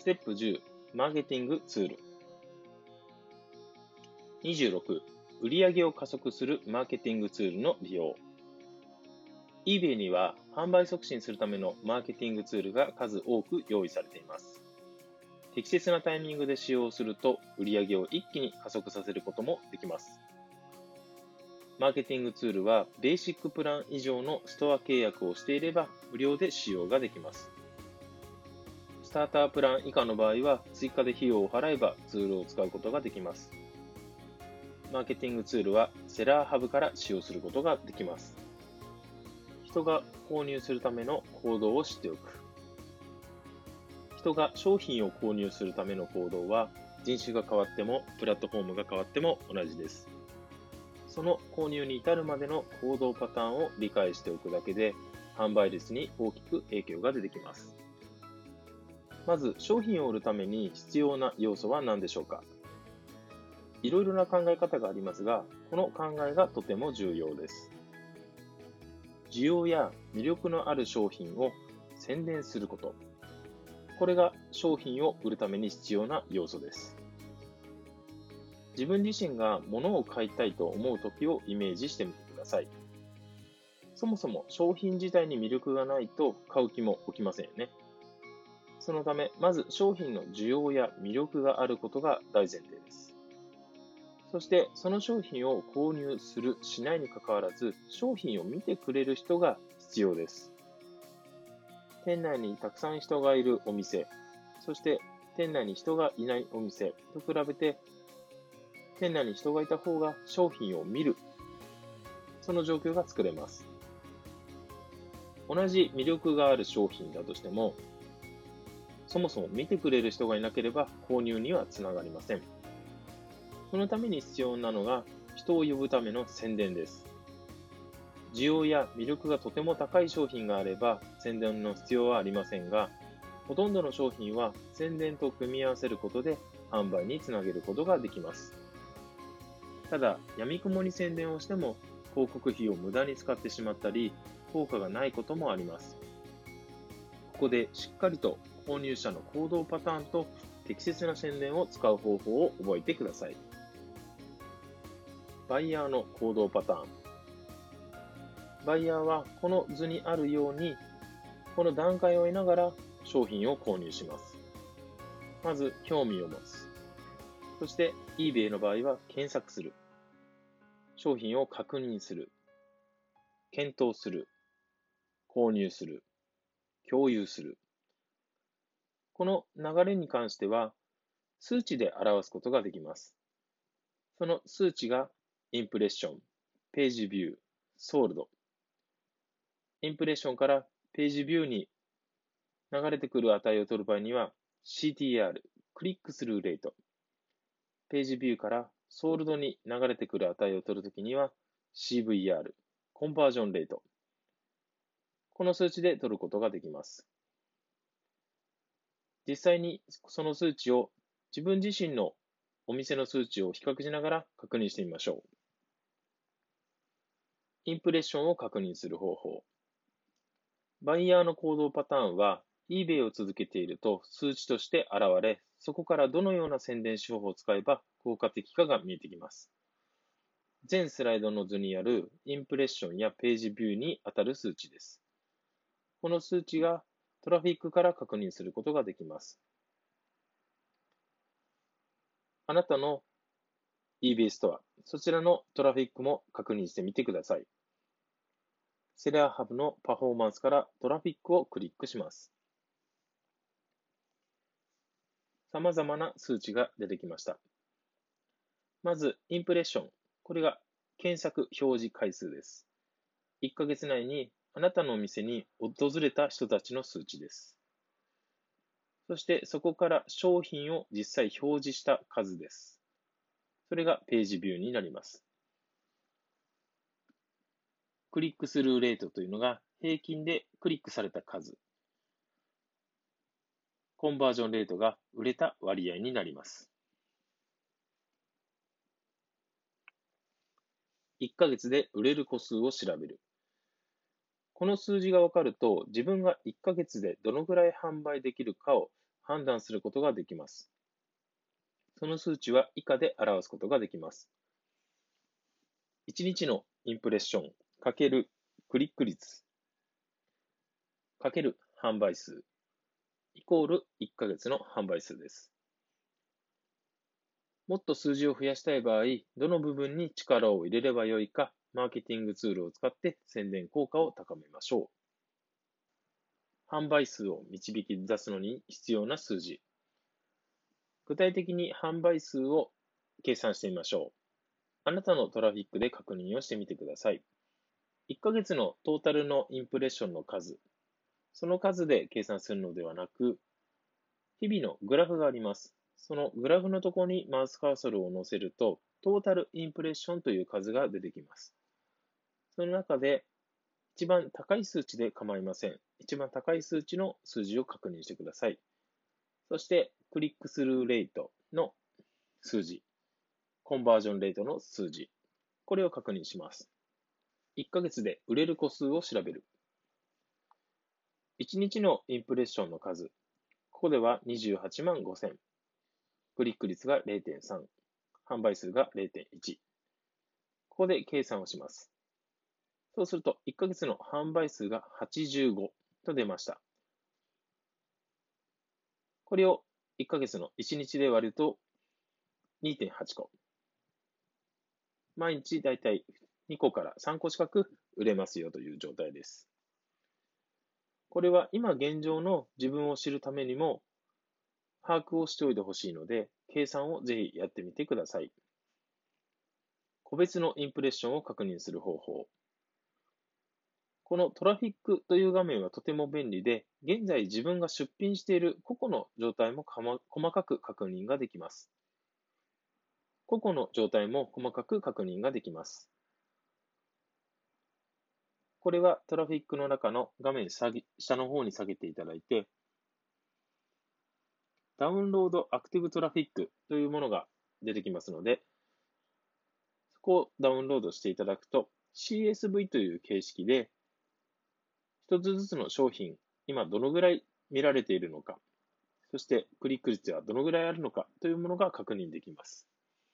テップ10、マーケティングツール。26、売上を加速するマーケティングツールの利用。eBay には販売促進するためのマーケティングツールが数多く用意されています。適切なタイミングで使用すると売上を一気に加速させることもできます。マーケティングツールはベーシックプラン以上のストア契約をしていれば無料で使用ができます。スタータープラン以下の場合は追加で費用を払えばツールを使うことができます。マーケティングツールはセラーハブから使用することができます。人が購入するための行動を知っておく。人が商品を購入するための行動は人種が変わってもプラットフォームが変わっても同じです。その購入に至るまでの行動パターンを理解しておくだけで販売率に大きく影響が出てきます。まず商品を売るために必要な要素は何でしょうか。いろいろな考え方がありますが、この考えがとても重要です。需要や魅力のある商品を宣伝すること。これが商品を売るために必要な要素です。自分自身が物を買いたいと思う時をイメージしてみてください。そもそも商品自体に魅力がないと買う気も起きませんよね。そのため、まず商品の需要や魅力があることが大前提です。そして、その商品を購入する、しないにかかわらず、商品を見てくれる人が必要です。店内にたくさん人がいるお店、そして店内に人がいないお店と比べて、店内に人がいた方が商品を見る、その状況が作れます。同じ魅力がある商品だとしても、そもそも見てくれる人がいなければ購入にはつながりません。そのために必要なのが人を呼ぶための宣伝です。需要や魅力がとても高い商品があれば宣伝の必要はありませんが、ほとんどの商品は宣伝と組み合わせることで販売につなげることができます。ただ、闇雲に宣伝をしても広告費を無駄に使ってしまったり、効果がないこともあります。ここでしっかりと購入者の行動パターンと適切な宣伝を使う方法を覚えてください。バイヤーの行動パターン。バイヤーはこの図にあるように、この段階を得ながら商品を購入します。まず、興味を持つ。そして、eBay の場合は検索する。商品を確認する。検討する。購入する。共有する。この流れに関しては、数値で表すことができます。その数値が、インプレッション、ページビュー、ソールド。インプレッションからページビューに流れてくる値を取る場合には CTR、クリックスルーレート。ページビューからソールドに流れてくる値を取るときには CVR、コンバージョンレート。この数値で取ることができます。実際にその数値を自分自身のお店の数値を比較しながら確認してみましょう。インプレッションを確認する方法。バイヤーの行動パターンは、eBay を続けていると数値として現れ、そこからどのような宣伝手法を使えば効果的かが見えてきます。全スライドの図にあるインプレッションやページビューに当たる数値です。この数値がトラフィックから確認することができます。あなたの eBay ストア、そちらのトラフィックも確認してみてください。セラーハブのパフォーマンスからトラフィックをクリックします。様々な数値が出てきました。まず、インプレッション。これが検索表示回数です。1ヶ月内にあなたのお店に訪れた人たちの数値です。そしてそこから商品を実際表示した数です。それがページビューになります。クリックスルーレートというのが平均でクリックされた数。コンバージョンレートが売れた割合になります。1ヶ月で売れる個数を調べる。この数字がわかると、自分が1ヶ月でどのぐらい販売できるかを判断することができます。その数値は以下で表すことができます。1日のインプレッション×クリック率×販売数イコール1ヶ月の販売数です。もっと数字を増やしたい場合、どの部分に力を入れればよいか、マーケティングツールを使って宣伝効果を高めましょう。販売数を導き出すのに必要な数字。具体的に販売数を計算してみましょう。あなたのトラフィックで確認をしてみてください。1ヶ月のトータルのインプレッションの数、その数で計算するのではなく、日々のグラフがあります。そのグラフのところにマウスカーソルを載せると、トータルインプレッションという数が出てきます。その中で、一番高い数値で構いません。一番高い数値の数字を確認してください。そして、クリックスルーレートの数字、コンバージョンレートの数字、これを確認します。1ヶ月で売れる個数を調べる。1日のインプレッションの数、ここでは28万5000。クリック率が 0.3。販売数が 0.1。ここで計算をします。そうすると、1ヶ月の販売数が85と出ました。これを1ヶ月の1日で割ると 2.8 個。毎日だいたい2個から3個近く売れますよという状態です。これは今現状の自分を知るためにも把握をしておいてほしいので、計算をぜひやってみてください。個別のインプレッションを確認する方法。このトラフィックという画面はとても便利で、現在自分が出品している個々の状態も細かく確認ができます。個々の状態も細かく確認ができます。これはトラフィックの中の画面下の方に下げていただいて、ダウンロードアクティブトラフィックというものが出てきますので、そこをダウンロードしていただくと、CSV という形式で、一つずつの商品、今どのぐらい見られているのか、そしてクリック率はどのぐらいあるのかというものが確認できます。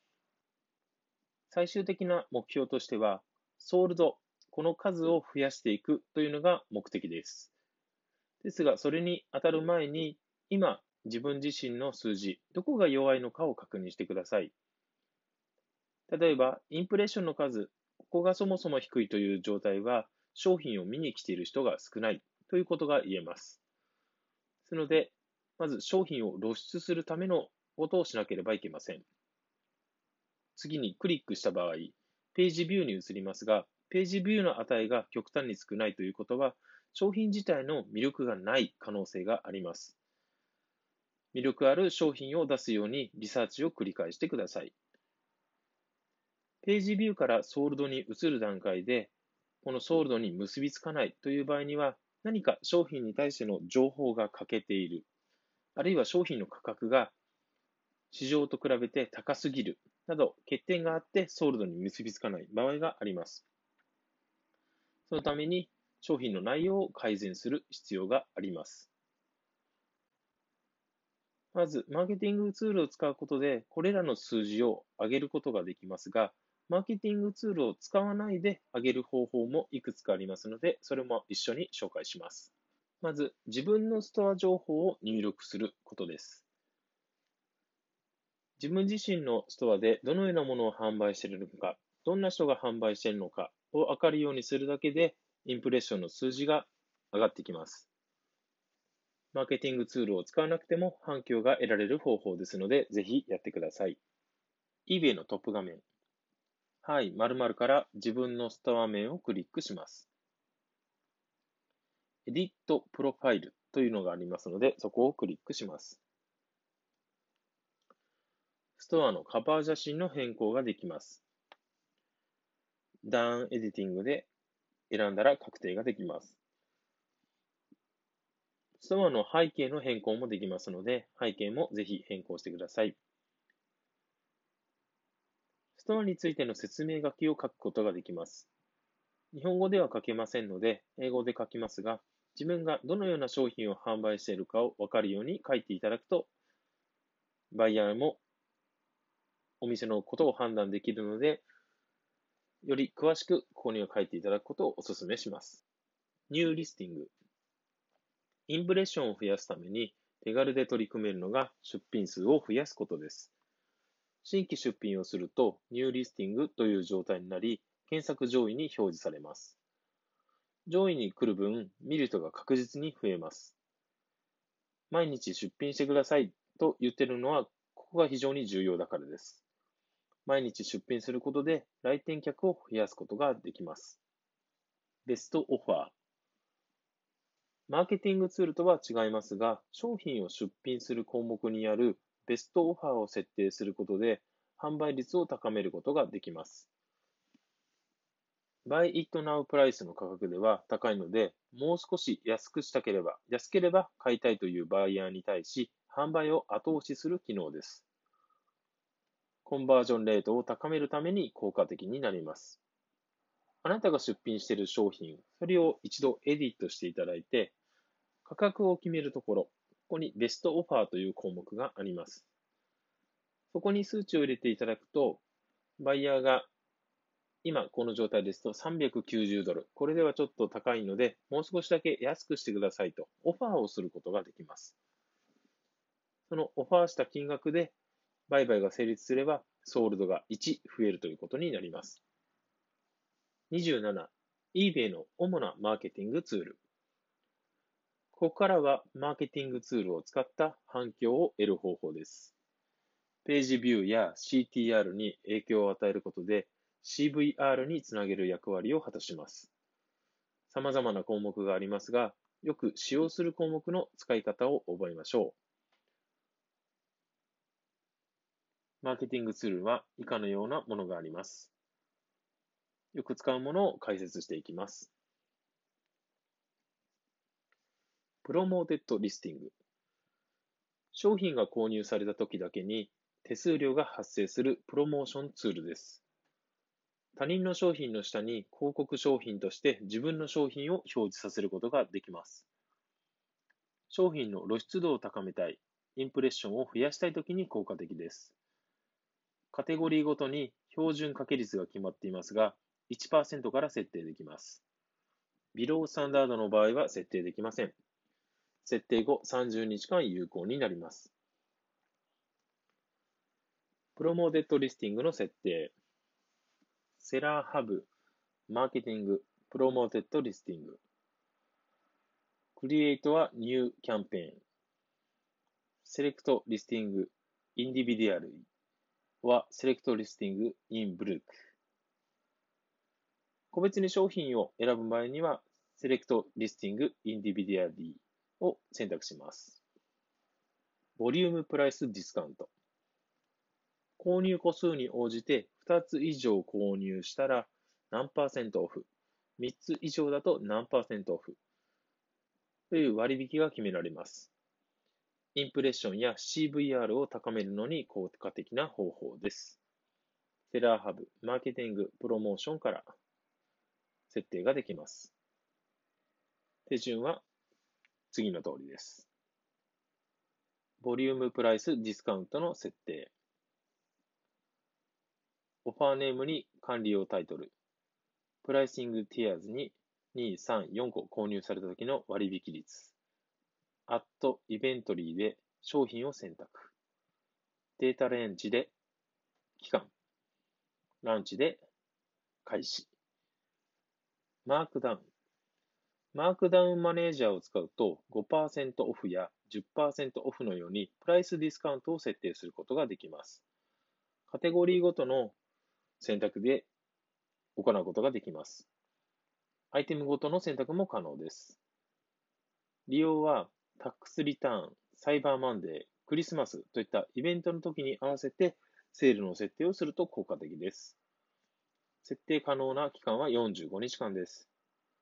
最終的な目標としては、ソールド、この数を増やしていくというのが目的です。ですが、それに当たる前に、今、自分自身の数字、どこが弱いのかを確認してください。例えば、インプレッションの数、ここがそもそも低いという状態は、商品を見に来ている人が少ないということが言えます。ですので、まず商品を露出するためのことをしなければいけません。次にクリックした場合、ページビューに移りますが、ページビューの値が極端に少ないということは、商品自体の魅力がない可能性があります。魅力ある商品を出すようにリサーチを繰り返してください。ページビューからソールドに移る段階で、このソールドに結びつかないという場合には、何か商品に対しての情報が欠けている、あるいは商品の価格が市場と比べて高すぎるなど欠点があってソールドに結びつかない場合があります。そのために商品の内容を改善する必要があります。まず、マーケティングツールを使うことで、これらの数字を上げることができますが、マーケティングツールを使わないで上げる方法もいくつかありますので、それも一緒に紹介します。まず、自分のストア情報を入力することです。自分自身のストアでどのようなものを販売しているのか、どんな人が販売しているのかを分かるようにするだけで、インプレッションの数字が上がってきます。マーケティングツールを使わなくても反響が得られる方法ですので、ぜひやってください。eBay のトップ画面。はい、〇〇から自分のストア面をクリックします。エディットプロファイルというのがありますので、そこをクリックします。ストアのカバー写真の変更ができます。ダウンエディティングで選んだら確定ができます。ストアの背景の変更もできますので、背景もぜひ変更してください。ストアについての説明書きを書くことができます。日本語では書けませんので、英語で書きますが、 自分がどのような商品を販売しているかを分かるように書いていただくと、バイヤーもお店のことを判断できるので、より詳しく購入を書いていただくことをお勧めします。ニューリスティング。インプレッションを増やすために手軽で取り組めるのが出品数を増やすことです。新規出品をするとニューリスティングという状態になり、検索上位に表示されます。上位に来る分、見る人が確実に増えます。毎日出品してくださいと言っているのは、ここが非常に重要だからです。毎日出品することで来店客を増やすことができます。ベストオファー。マーケティングツールとは違いますが、商品を出品する項目にあるベストオファーを設定することで、販売率を高めることができます。Buy It Now プライスの価格では高いので、もう少し安ければ買いたいというバイヤーに対し、販売を後押しする機能です。コンバージョンレートを高めるために効果的になります。あなたが出品している商品、それを一度エディットしていただいて、価格を決めるところ、ここにベストオファーという項目があります。そこに数値を入れていただくと、バイヤーが今この状態ですと$390。これではちょっと高いので、もう少しだけ安くしてくださいとオファーをすることができます。そのオファーした金額で売買が成立すれば、ソールドが1増えるということになります。27、eBay の主なマーケティングツール。ここからはマーケティングツールを使った反響を得る方法です。ページビューや CTR に影響を与えることで CVR につなげる役割を果たします。様々な項目がありますが、よく使用する項目の使い方を覚えましょう。マーケティングツールは以下のようなものがあります。よく使うものを解説していきます。プロモーテッドリスティング。商品が購入された時だけに手数料が発生するプロモーションツールです。他人の商品の下に広告商品として自分の商品を表示させることができます。商品の露出度を高めたい、インプレッションを増やしたいときに効果的です。カテゴリーごとに標準掛け率が決まっていますが、1%から設定できます。ビロースタンダードの場合は設定できません。設定後30日間有効になります。プロモーテッドリスティングの設定。セラーハブ、マーケティング、プロモーテッドリスティング。クリエイトはニューキャンペーン。セレクトリスティング、インディビディアルはセレクトリスティング、インブルーク。個別に商品を選ぶ場合には、セレクトリスティング、インディビディアリーを選択します。ボリュームプライスディスカウント。購入個数に応じて2つ以上購入したら何パーセントオフ、3つ以上だと何パーセントオフという割引が決められます。インプレッションや CVR を高めるのに効果的な方法です。セラーハブ、マーケティング、プロモーションから設定ができます。手順は次の通りです。ボリュームプライスディスカウントの設定。オファーネームに管理用タイトル。プライシングティアーズに2、3、4個購入された時の割引率。アットイベントリーで商品を選択。データレンジで期間。ランチで開始。マークダウン。マークダウンマネージャーを使うと 5% オフや 10% オフのようにプライスディスカウントを設定することができます。カテゴリーごとの選択で行うことができます。アイテムごとの選択も可能です。利用はタックスリターン、サイバーマンデー、クリスマスといったイベントの時に合わせてセールの設定をすると効果的です。設定可能な期間は45日間です。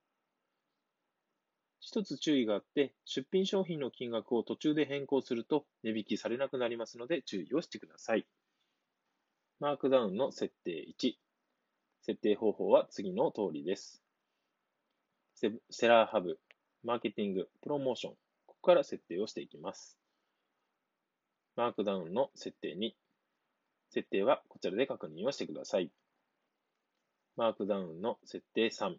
一つ注意があって、出品商品の金額を途中で変更すると値引きされなくなりますので注意をしてください。マークダウンの設定1。設定方法は次の通りです。セラーハブ、 マーケティング、プロモーション、ここから設定をしていきます。マークダウンの設定2、設定はこちらで確認をしてください。マークダウンの設定3、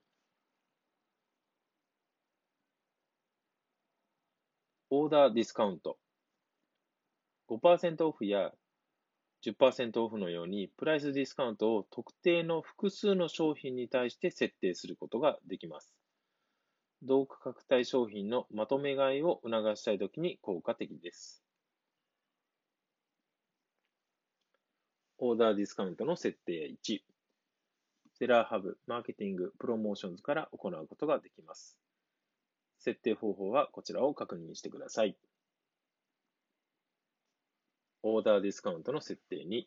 オーダーディスカウント、5% オフや10% オフのようにプライスディスカウントを特定の複数の商品に対して設定することができます。同価格帯商品のまとめ買いを促したいときに効果的です。オーダーディスカウントの設定1、セラーハブ、マーケティング、プロモーションズから行うことができます。設定方法はこちらを確認してください。オーダーディスカウントの設定2、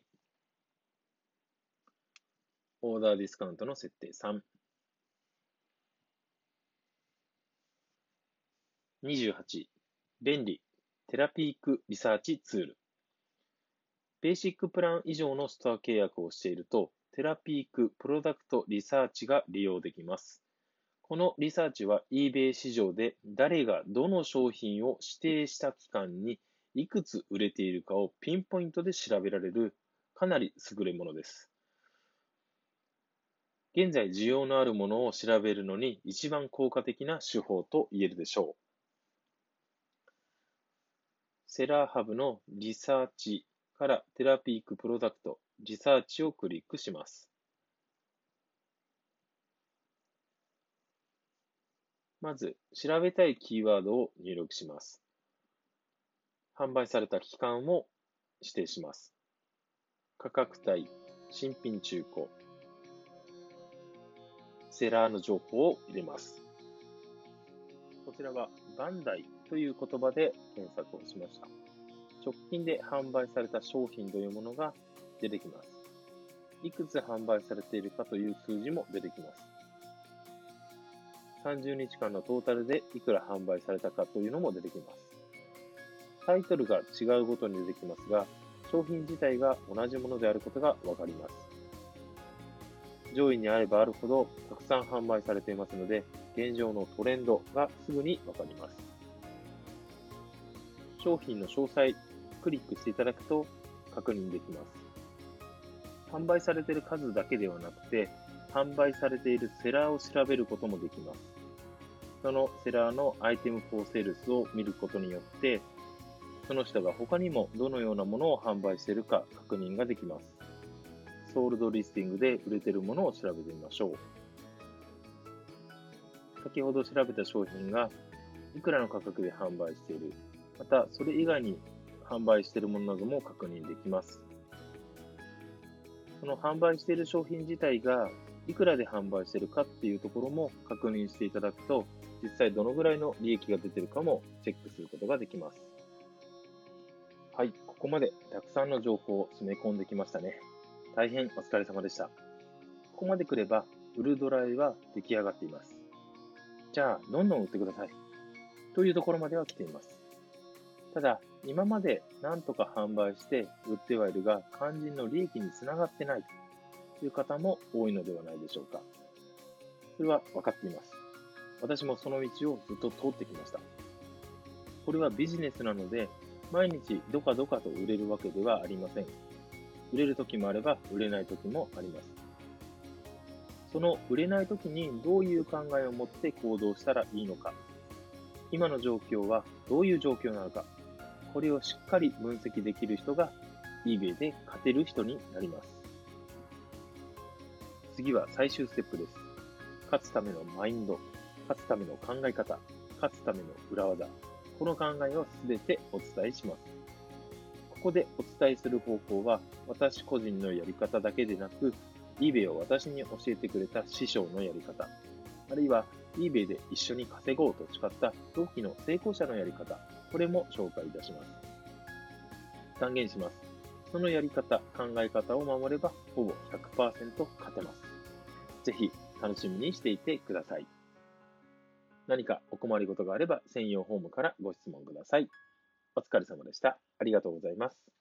オーダーディスカウントの設定3、28、便利、テラピークリサーチツール。ベーシックプラン以上のストア契約をしていると、テラピークプロダクトリサーチが利用できます。このリサーチは eBay 市場で誰がどの商品を指定した期間にいくつ売れているかをピンポイントで調べられるかなり優れものです。現在需要のあるものを調べるのに一番効果的な手法と言えるでしょう。セラーハブのリサーチからテラピークプロダクトリサーチをクリックします。まず、調べたいキーワードを入力します。販売された期間を指定します。価格帯、新品中古、セラーの情報を入れます。こちらはバンダイという言葉で検索をしました。直近で販売された商品というものが出てきます。いくつ販売されているかという数字も出てきます。30日間のトータルでいくら販売されたかというのも出てきます。タイトルが違うごとに出てきますが、商品自体が同じものであることがわかります。上位にあればあるほどたくさん販売されていますので、現状のトレンドがすぐにわかります。商品の詳細、クリックしていただくと確認できます。販売されている数だけではなくて、販売されているセラーを調べることもできます。そのセラーのアイテムフォーセールスを見ることによって、その人が他にもどのようなものを販売しているか確認ができます。ソールドリスティングで売れているものを調べてみましょう。先ほど調べた商品がいくらの価格で販売している、またそれ以外に販売しているものなども確認できます。その販売している商品自体がいくらで販売しているかっていうところも確認していただくと、実際どのぐらいの利益が出ているかもチェックすることができます。はい、ここまでたくさんの情報を詰め込んできましたね。大変お疲れ様でした。ここまで来れば、売るドライは出来上がっています。じゃあ、どんどん売ってください。というところまでは来ています。ただ、今まで何とか販売して売ってはいるが、肝心の利益につながってないという方も多いのではないでしょうか。それは分かっています。私もその道をずっと通ってきました。これはビジネスなので、毎日どかどかと売れるわけではありません。売れる時もあれば、売れない時もあります。その売れない時にどういう考えを持って行動したらいいのか、今の状況はどういう状況なのか、これをしっかり分析できる人が eBay で勝てる人になります。次は最終ステップです。勝つためのマインド、勝つための考え方、勝つための裏技、この考えをすべてお伝えします。ここでお伝えする方法は、私個人のやり方だけでなく、eBay を私に教えてくれた師匠のやり方、あるいは eBay で一緒に稼ごうと誓った同期の成功者のやり方、これも紹介いたします。断言します。そのやり方、考え方を守れば、ほぼ 100% 勝てます。ぜひ楽しみにしていてください。何かお困りごとがあれば専用フォームからご質問ください。お疲れ様でした。ありがとうございます。